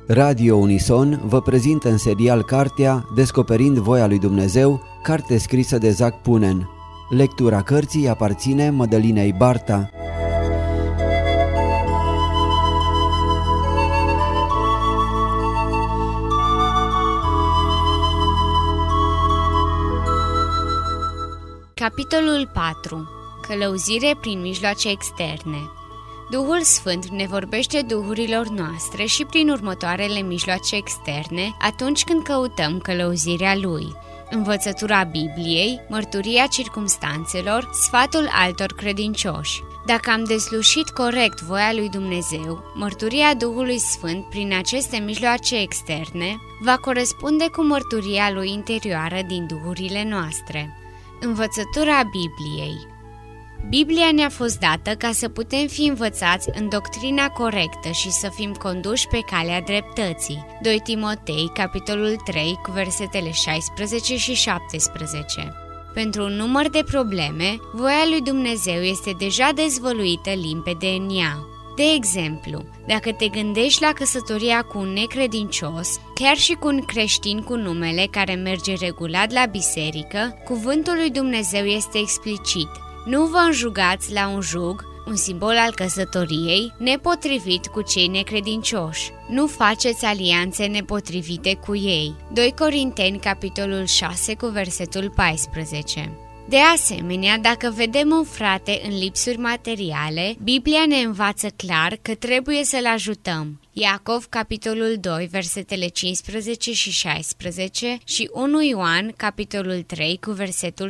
Radio Unison vă prezintă în serial cartea Descoperind voia lui Dumnezeu, carte scrisă de Zac Punen. Lectura cărții aparține Mădălinei Barta. Capitolul 4. Călăuzire prin mijloace externe. Duhul Sfânt ne vorbește duhurilor noastre și prin următoarele mijloace externe atunci când căutăm călăuzirea Lui: învățătura Bibliei, mărturia circumstanțelor, sfatul altor credincioși. Dacă am deslușit corect voia lui Dumnezeu, mărturia Duhului Sfânt prin aceste mijloace externe va corespunde cu mărturia Lui interioară din duhurile noastre. Învățătura Bibliei. Biblia ne-a fost dată ca să putem fi învățați în doctrina corectă și să fim conduși pe calea dreptății. 2 Timotei, capitolul 3, cu versetele 16 și 17. Pentru un număr de probleme, voia lui Dumnezeu este deja dezvăluită limpede în ea. De exemplu, dacă te gândești la căsătoria cu un necredincios, chiar și cu un creștin cu numele care merge regulat la biserică, cuvântul lui Dumnezeu este explicit: nu vă înjugați la un jug, un simbol al căsătoriei, nepotrivit cu cei necredincioși. Nu faceți alianțe nepotrivite cu ei. 2 Corinteni, capitolul 6, cu versetul 14. De asemenea, dacă vedem un frate în lipsuri materiale, Biblia ne învață clar că trebuie să-l ajutăm. Iacov, capitolul 2, versetele 15 și 16 și 1 Ioan, capitolul 3, cu versetul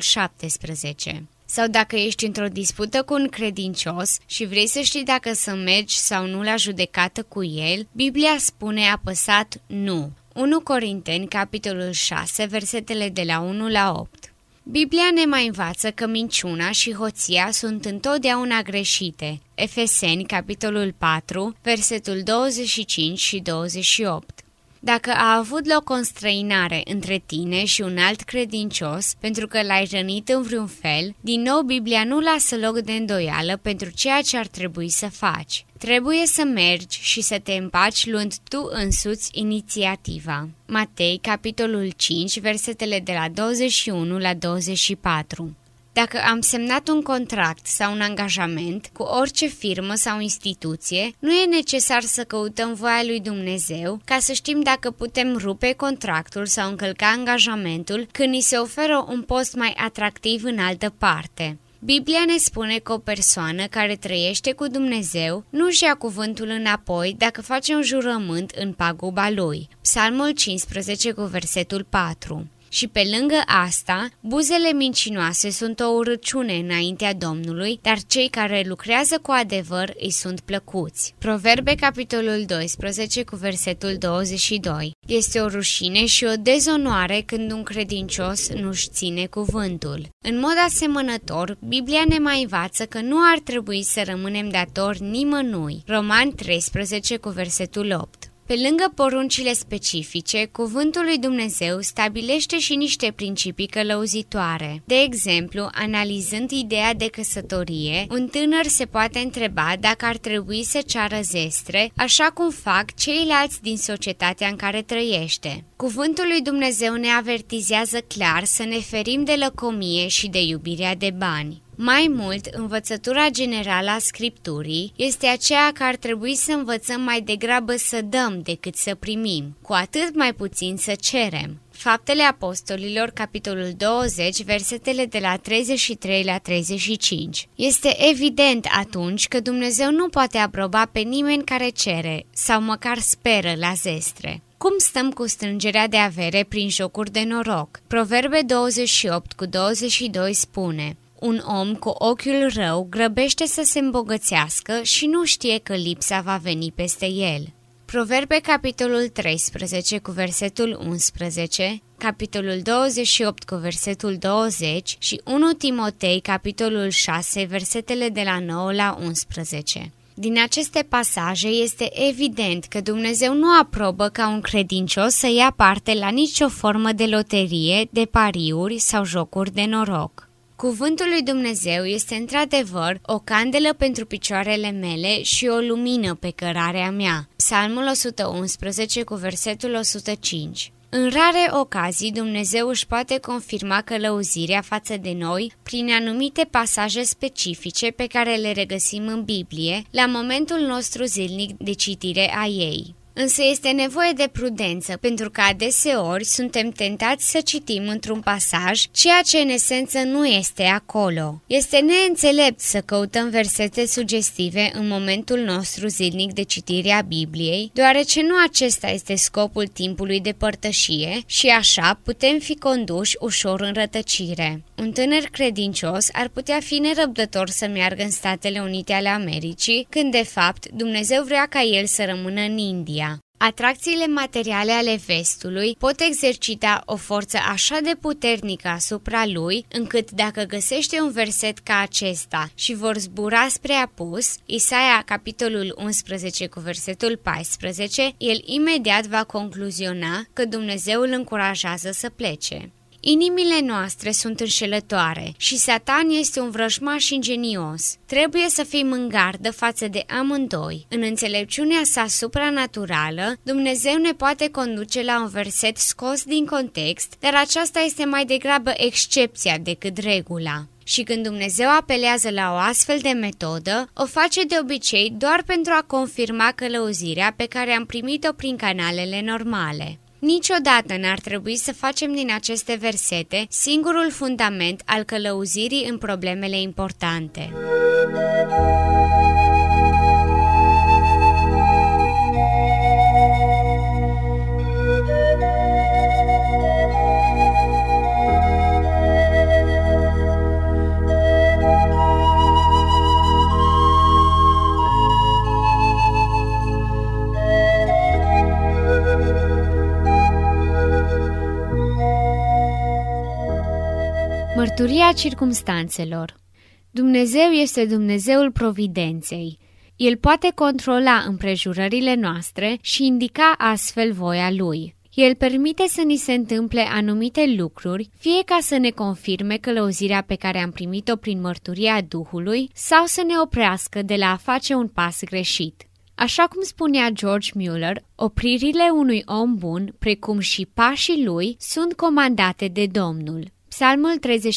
17. Sau dacă ești într-o dispută cu un credincios și vrei să știi dacă să mergi sau nu la judecată cu el, Biblia spune apăsat nu. 1 Corinteni, capitolul 6, versetele de la 1 la 8. Biblia ne mai învață că minciuna și hoția sunt întotdeauna greșite. Efeseni, capitolul 4, versetul 25 și 28. Dacă a avut loc o înstrăinare între tine și un alt credincios pentru că l-ai rănit în vreun fel, din nou Biblia nu lasă loc de îndoială pentru ceea ce ar trebui să faci. Trebuie să mergi și să te împaci luând tu însuți inițiativa. Matei, capitolul 5, versetele de la 21 la 24. Dacă am semnat un contract sau un angajament cu orice firmă sau instituție, nu e necesar să căutăm voia lui Dumnezeu ca să știm dacă putem rupe contractul sau încălca angajamentul când ni se oferă un post mai atractiv în altă parte. Biblia ne spune că o persoană care trăiește cu Dumnezeu nu-și ia cuvântul înapoi dacă face un jurământ în paguba lui. Psalmul 15 cu versetul 4. Și pe lângă asta, buzele mincinoase sunt o urăciune înaintea Domnului, dar cei care lucrează cu adevăr îi sunt plăcuți. Proverbe, capitolul 12, cu versetul 22. Este o rușine și o dezonoare când un credincios nu-și ține cuvântul. În mod asemănător, Biblia ne mai învață că nu ar trebui să rămânem datori nimănui. Romani 13, cu versetul 8. Pe lângă poruncile specifice, cuvântul lui Dumnezeu stabilește și niște principii călăuzitoare. De exemplu, analizând ideea de căsătorie, un tânăr se poate întreba dacă ar trebui să ceară zestre, așa cum fac ceilalți din societatea în care trăiește. Cuvântul lui Dumnezeu ne avertizează clar să ne ferim de lăcomie și de iubirea de bani. Mai mult, învățătura generală a Scripturii este aceea că ar trebui să învățăm mai degrabă să dăm decât să primim, cu atât mai puțin să cerem. Faptele Apostolilor, capitolul 20, versetele de la 33 la 35. Este evident atunci că Dumnezeu nu poate aproba pe nimeni care cere sau măcar speră la zestre. Cum stăm cu strângerea de avere prin jocuri de noroc? Proverbe 28 cu 22 spune: un om cu ochiul rău grăbește să se îmbogățească și nu știe că lipsa va veni peste el. Proverbe, capitolul 13 cu versetul 11, capitolul 28 cu versetul 20 și 1 Timotei, capitolul 6, versetele de la 9 la 11. Din aceste pasaje este evident că Dumnezeu nu aprobă ca un credincios să ia parte la nicio formă de loterie, de pariuri sau jocuri de noroc. Cuvântul lui Dumnezeu este într-adevăr o candelă pentru picioarele mele și o lumină pe cărarea mea. Psalmul 111 cu versetul 105. În rare ocazii, Dumnezeu își poate confirma călăuzirea față de noi prin anumite pasaje specifice pe care le regăsim în Biblie, la momentul nostru zilnic de citire a ei. Însă este nevoie de prudență, pentru că adeseori suntem tentați să citim într-un pasaj ceea ce în esență nu este acolo. Este neînțelept să căutăm versete sugestive în momentul nostru zilnic de citire a Bibliei, deoarece nu acesta este scopul timpului de părtășie și așa putem fi conduși ușor în rătăcire. Un tânăr credincios ar putea fi nerăbdător să meargă în Statele Unite ale Americii, când de fapt Dumnezeu vrea ca el să rămână în India. Atracțiile materiale ale vestului pot exercita o forță așa de puternică asupra lui, încât dacă găsește un verset ca acesta și vor zbura spre apus, Isaia capitolul 11 cu versetul 14, el imediat va concluziona că Dumnezeu îl încurajează să plece. Inimile noastre sunt înșelătoare și Satan este un vrăjmaș ingenios. Trebuie să fim în gardă față de amândoi. În înțelepciunea sa supranaturală, Dumnezeu ne poate conduce la un verset scos din context, dar aceasta este mai degrabă excepția decât regula. Și când Dumnezeu apelează la o astfel de metodă, o face de obicei doar pentru a confirma călăuzirea pe care am primit-o prin canalele normale. Niciodată n-ar trebui să facem din aceste versete singurul fundament al călăuzirii în problemele importante. Mărturia circumstanțelor. Dumnezeu este Dumnezeul providenței. El poate controla împrejurările noastre și indica astfel voia Lui. El permite să ni se întâmple anumite lucruri, fie ca să ne confirme călăuzirea pe care am primit-o prin mărturia Duhului, sau să ne oprească de la a face un pas greșit. Așa cum spunea George Mueller, opririle unui om bun, precum și pașii lui, sunt comandate de Domnul. Psalmul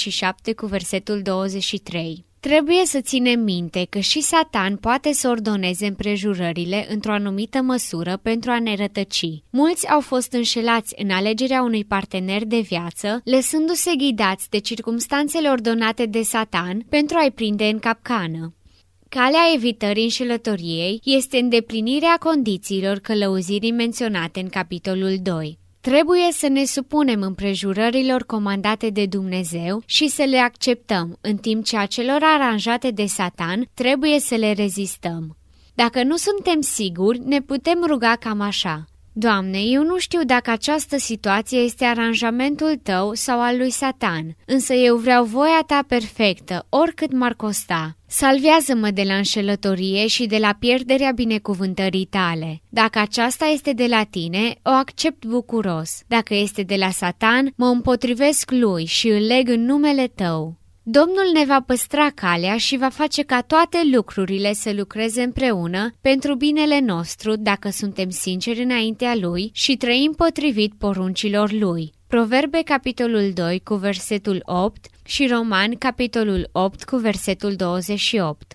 37 cu versetul 23. Trebuie să ținem minte că și Satan poate să ordoneze împrejurările într-o anumită măsură pentru a ne rătăci. Mulți au fost înșelați în alegerea unui partener de viață, lăsându-se ghidați de circumstanțele ordonate de Satan pentru a-i prinde în capcană. Calea evitării înșelătoriei este îndeplinirea condițiilor călăuzirii menționate în capitolul 2. Trebuie să ne supunem împrejurărilor comandate de Dumnezeu și să le acceptăm, în timp ce acelor aranjate de Satan trebuie să le rezistăm. Dacă nu suntem siguri, ne putem ruga cam așa: Doamne, eu nu știu dacă această situație este aranjamentul Tău sau al lui Satan, însă eu vreau voia Ta perfectă, oricât m-ar costa. Salvează-mă de la înșelătorie și de la pierderea binecuvântării Tale. Dacă aceasta este de la Tine, o accept bucuros. Dacă este de la Satan, mă împotrivesc lui și îl leg în numele Tău. Domnul ne va păstra calea și va face ca toate lucrurile să lucreze împreună pentru binele nostru dacă suntem sinceri înaintea Lui și trăim potrivit poruncilor Lui. Proverbe capitolul 2 cu versetul 8 și Romani capitolul 8 cu versetul 28.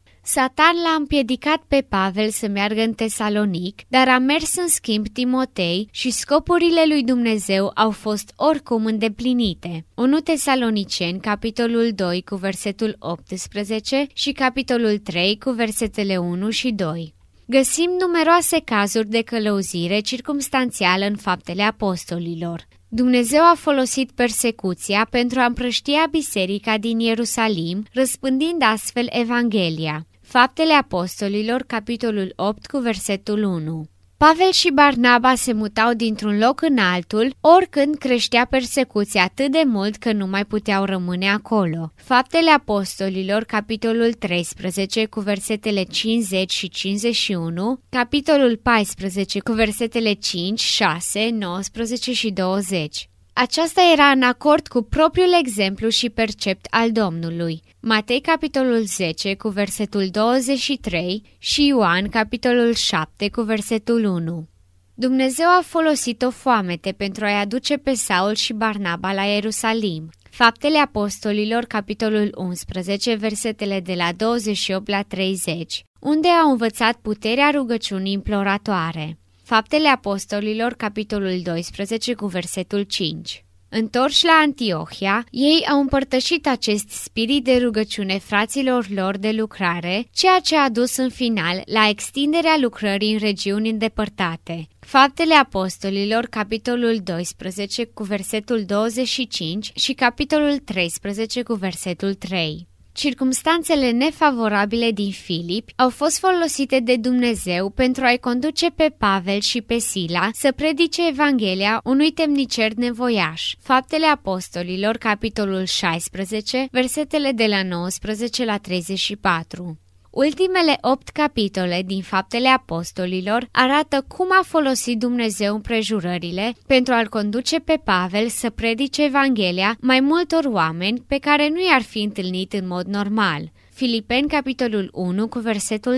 Satan l-a împiedicat pe Pavel să meargă în Tesalonic, dar a mers în schimb Timotei și scopurile lui Dumnezeu au fost oricum îndeplinite. 1 Tesaloniceni, capitolul 2 cu versetul 18 și capitolul 3 cu versetele 1 și 2. Găsim numeroase cazuri de călăuzire circumstanțială în Faptele Apostolilor. Dumnezeu a folosit persecuția pentru a împrăștia biserica din Ierusalim, răspândind astfel Evanghelia. Faptele Apostolilor, capitolul 8 cu versetul 1. Pavel și Barnaba se mutau dintr-un loc în altul, oricând creștea persecuția atât de mult că nu mai puteau rămâne acolo. Faptele Apostolilor, capitolul 13 cu versetele 50 și 51, capitolul 14 cu versetele 5, 6, 19 și 20. Aceasta era în acord cu propriul exemplu și percept al Domnului. Matei, capitolul 10, cu versetul 23 și Ioan, capitolul 7, cu versetul 1. Dumnezeu a folosit o foamete pentru a-i aduce pe Saul și Barnaba la Ierusalim. Faptele Apostolilor, capitolul 11, versetele de la 28 la 30, unde au învățat puterea rugăciunii imploratoare. Faptele Apostolilor, capitolul 12, cu versetul 5. Întorși la Antiohia, ei au împărtășit acest spirit de rugăciune fraților lor de lucrare, ceea ce a dus în final la extinderea lucrării în regiuni îndepărtate. Faptele Apostolilor, capitolul 12, cu versetul 25 și capitolul 13, cu versetul 3. Circumstanțele nefavorabile din Filip au fost folosite de Dumnezeu pentru a-i conduce pe Pavel și pe Sila să predice Evanghelia unui temnicer nevoiaș. Faptele Apostolilor, capitolul 16, versetele de la 19 la 34. Ultimele 8 capitole din Faptele Apostolilor arată cum a folosit Dumnezeu împrejurările pentru a-l conduce pe Pavel să predice Evanghelia mai multor oameni pe care nu i-ar fi întâlnit în mod normal. Filipeni, capitolul 1, cu versetul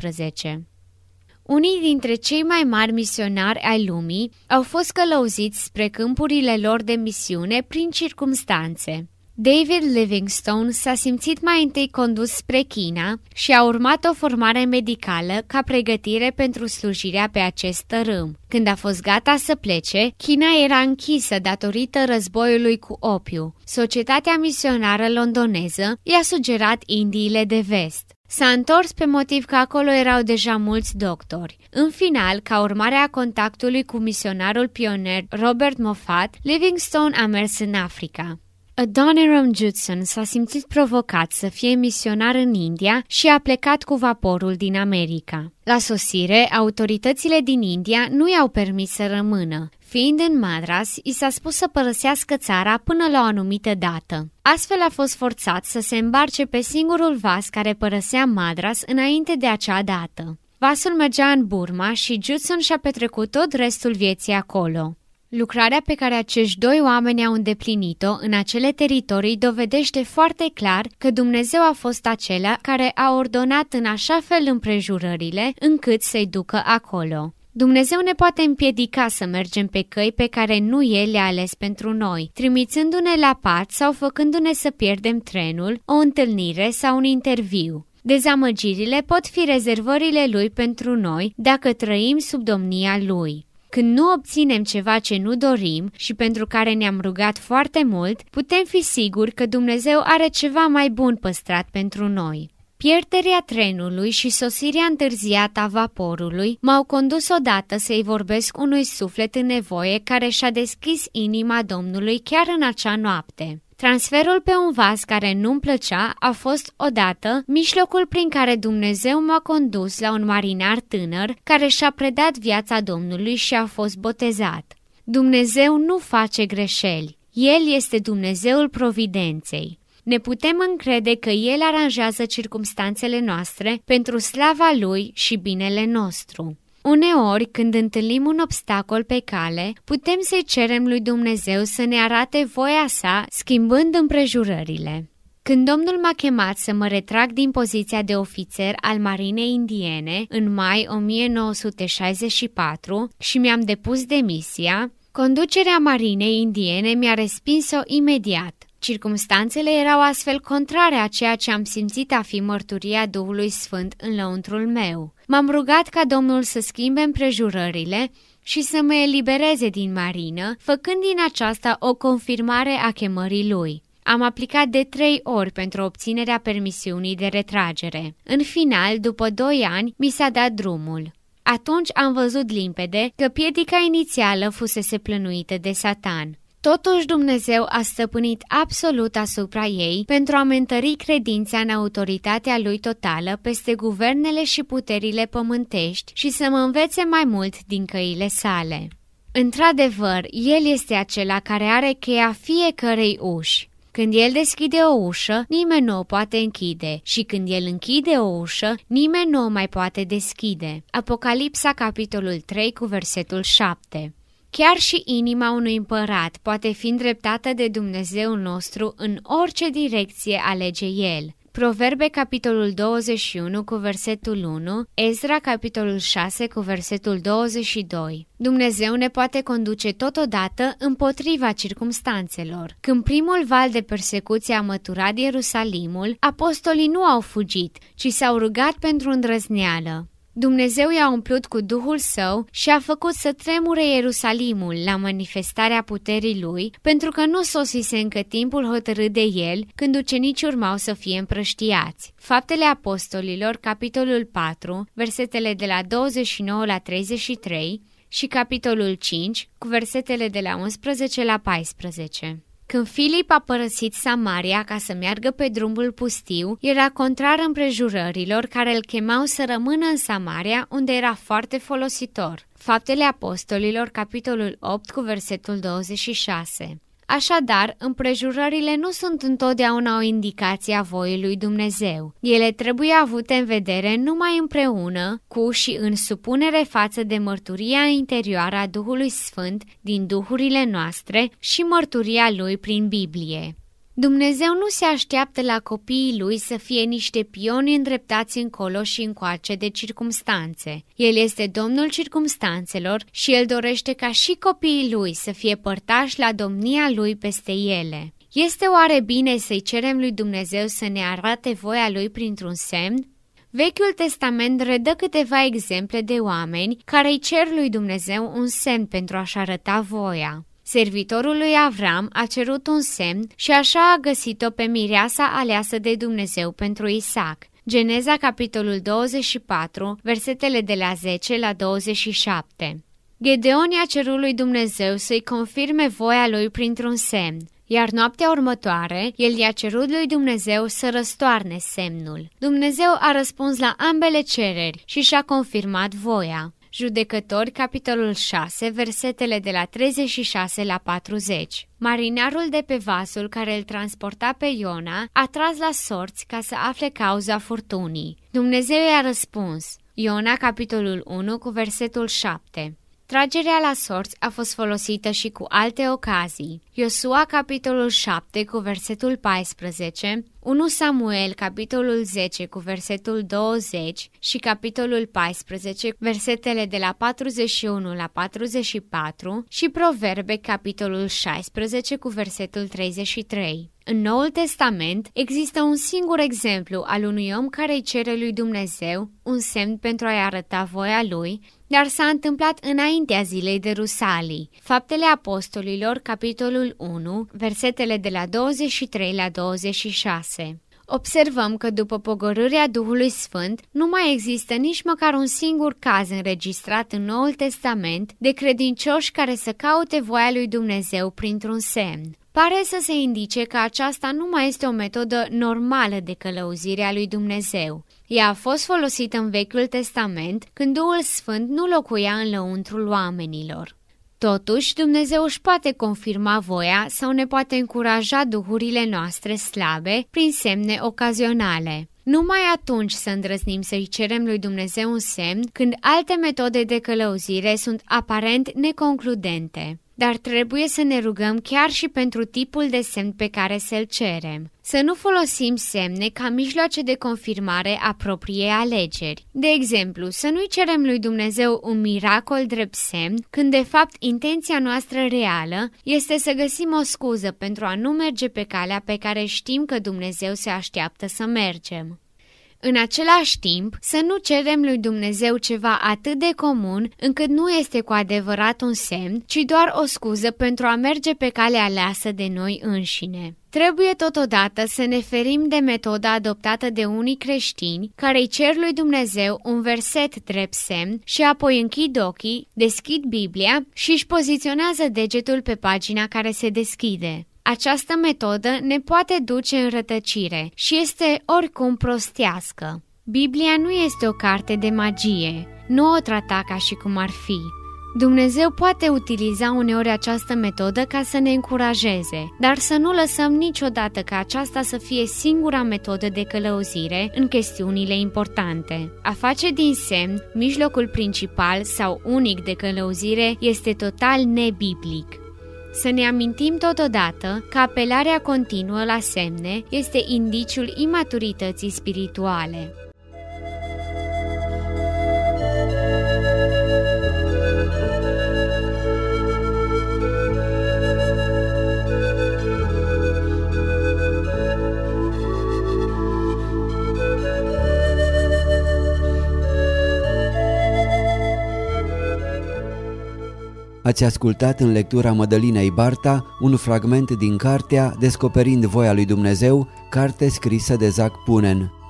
12. Unii dintre cei mai mari misionari ai lumii au fost călăuziți spre câmpurile lor de misiune prin circumstanțe. David Livingstone s-a simțit mai întâi condus spre China și a urmat o formare medicală ca pregătire pentru slujirea pe acest tărâm. Când a fost gata să plece, China era închisă datorită războiului cu opiu. Societatea misionară londoneză i-a sugerat Indiile de Vest. S-a întors pe motiv că acolo erau deja mulți doctori. În final, ca urmare a contactului cu misionarul pionier Robert Moffat, Livingstone a mers în Africa. Adoniram Judson s-a simțit provocat să fie misionar în India și a plecat cu vaporul din America. La sosire, autoritățile din India nu i-au permis să rămână. Fiind în Madras, i s-a spus să părăsească țara până la o anumită dată. Astfel a fost forțat să se îmbarce pe singurul vas care părăsea Madras înainte de acea dată. Vasul mergea în Burma și Judson și-a petrecut tot restul vieții acolo. Lucrarea pe care acești doi oameni au îndeplinit-o în acele teritorii dovedește foarte clar că Dumnezeu a fost acela care a ordonat în așa fel împrejurările încât să-i ducă acolo. Dumnezeu ne poate împiedica să mergem pe căi pe care nu El le-a ales pentru noi, trimițându-ne la pat sau făcându-ne să pierdem trenul, o întâlnire sau un interviu. Dezamăgirile pot fi rezervările Lui pentru noi dacă trăim sub domnia Lui. Când nu obținem ceva ce nu dorim și pentru care ne-am rugat foarte mult, putem fi siguri că Dumnezeu are ceva mai bun păstrat pentru noi. Pierderea trenului și sosirea întârziată a vaporului m-au condus odată să-i vorbesc unui suflet în nevoie care și-a deschis inima Domnului chiar în acea noapte. Transferul pe un vas care nu-mi plăcea a fost odată mijlocul prin care Dumnezeu m-a condus la un marinar tânăr care și-a predat viața Domnului și a fost botezat. Dumnezeu nu face greșeli. El este Dumnezeul providenței. Ne putem încrede că El aranjează circumstanțele noastre pentru slava Lui și binele nostru. Uneori, când întâlnim un obstacol pe cale, putem să-i cerem lui Dumnezeu să ne arate voia sa, schimbând împrejurările. Când Domnul m-a chemat să mă retrag din poziția de ofițer al Marinei Indiene în mai 1964 și mi-am depus demisia, conducerea Marinei Indiene mi-a respins-o imediat. Circumstanțele erau astfel contrare a ceea ce am simțit a fi mărturia Duhului Sfânt în lăuntrul meu. M-am rugat ca Domnul să schimbe împrejurările și să mă elibereze din marină, făcând din aceasta o confirmare a chemării Lui. Am aplicat de 3 ori pentru obținerea permisiunii de retragere. În final, după 2 ani, mi s-a dat drumul. Atunci am văzut limpede că piedica inițială fusese plănuită de Satan. Totuși Dumnezeu a stăpânit absolut asupra ei pentru a-mi întări credința în autoritatea Lui totală peste guvernele și puterile pământești și să mă învețe mai mult din căile sale. Într-adevăr, El este acela care are cheia fiecărei uși. Când El deschide o ușă, nimeni nu o poate închide și când El închide o ușă, nimeni nu o mai poate deschide. Apocalipsa, capitolul 3, cu versetul 7. Chiar și inima unui împărat poate fi îndreptată de Dumnezeul nostru în orice direcție alege El. Proverbe, capitolul 21, cu versetul 1, Ezra, capitolul 6, cu versetul 22. Dumnezeu ne poate conduce totodată împotriva circumstanțelor. Când primul val de persecuție a măturat Ierusalimul, apostolii nu au fugit, ci s-au rugat pentru îndrăzneală. Dumnezeu i-a umplut cu Duhul Său și a făcut să tremure Ierusalimul la manifestarea puterii Lui, pentru că nu sosise încă timpul hotărât de El, când ucenicii urmau să fie împrăștiați. Faptele Apostolilor, capitolul 4, versetele de la 29 la 33 și capitolul 5, cu versetele de la 11 la 14. Când Filip a părăsit Samaria ca să meargă pe drumul pustiu, era contrar împrejurărilor care îl chemau să rămână în Samaria, unde era foarte folositor. Faptele Apostolilor, capitolul 8, cu versetul 26. Așadar, împrejurările nu sunt întotdeauna o indicație a voii lui Dumnezeu. Ele trebuie avute în vedere numai împreună cu și în supunere față de mărturia interioară a Duhului Sfânt din duhurile noastre și mărturia Lui prin Biblie. Dumnezeu nu se așteaptă la copiii Lui să fie niște pioni îndreptați încolo și încoace de circumstanțe. El este Domnul circumstanțelor și El dorește ca și copiii Lui să fie părtași la domnia Lui peste ele. Este oare bine să-i cerem lui Dumnezeu să ne arate voia Lui printr-un semn? Vechiul Testament redă câteva exemple de oameni care îi cer lui Dumnezeu un semn pentru a-și arăta voia. Servitorul lui Avram a cerut un semn și așa a găsit-o pe mireasa aleasă de Dumnezeu pentru Isaac. Geneza, capitolul 24, versetele de la 10 la 27. Gedeon i-a cerut lui Dumnezeu să-i confirme voia lui printr-un semn, iar noaptea următoare, el i-a cerut lui Dumnezeu să răstoarne semnul. Dumnezeu a răspuns la ambele cereri și și-a confirmat voia. Judecători, capitolul 6, versetele de la 36 la 40. Marinarul de pe vasul care îl transporta pe Iona a tras la sorți ca să afle cauza furtunii. Dumnezeu i-a răspuns. Iona, capitolul 1, cu versetul 7. Tragerea la sorți a fost folosită și cu alte ocazii. Iosua, capitolul 7, cu versetul 14, 1 Samuel, capitolul 10, cu versetul 20 și capitolul 14, versetele de la 41 la 44 și Proverbe, capitolul 16, cu versetul 33. În Noul Testament există un singur exemplu al unui om care îi cere lui Dumnezeu un semn pentru a-i arăta voia lui, dar s-a întâmplat înaintea zilei de Rusalii. Faptele Apostolilor, capitolul 1, versetele de la 23 la 26. Observăm că după pogorârea Duhului Sfânt nu mai există nici măcar un singur caz înregistrat în Noul Testament de credincioși care să caute voia lui Dumnezeu printr-un semn. Pare să se indice că aceasta nu mai este o metodă normală de călăuzire a lui Dumnezeu. Ea a fost folosită în Vechiul Testament când Duhul Sfânt nu locuia în lăuntrul oamenilor. Totuși, Dumnezeu își poate confirma voia sau ne poate încuraja duhurile noastre slabe prin semne ocazionale. Numai atunci să îndrăznim să-i cerem lui Dumnezeu un semn când alte metode de călăuzire sunt aparent neconcludente. Dar trebuie să ne rugăm chiar și pentru tipul de semn pe care să-l cerem. Să nu folosim semne ca mijloace de confirmare a propriei alegeri. De exemplu, să nu-i cerem lui Dumnezeu un miracol drept semn, când de fapt intenția noastră reală este să găsim o scuză pentru a nu merge pe calea pe care știm că Dumnezeu se așteaptă să mergem. În același timp, să nu cerem lui Dumnezeu ceva atât de comun încât nu este cu adevărat un semn, ci doar o scuză pentru a merge pe calea aleasă de noi înșine. Trebuie totodată să ne ferim de metoda adoptată de unii creștini care îi cer lui Dumnezeu un verset drept semn și apoi închid ochii, deschid Biblia și își poziționează degetul pe pagina care se deschide. Această metodă ne poate duce în rătăcire și este oricum prostească. Biblia nu este o carte de magie, nu o trata ca și cum ar fi. Dumnezeu poate utiliza uneori această metodă ca să ne încurajeze, dar să nu lăsăm niciodată ca aceasta să fie singura metodă de călăuzire în chestiunile importante. A face din semn mijlocul principal sau unic de călăuzire este total nebiblic. Să ne amintim totodată că apelarea continuă la semne este indiciul imaturității spirituale. Ați ascultat în lectura Mădălinei Barta un fragment din cartea Descoperind voia lui Dumnezeu, carte scrisă de Zac Punen.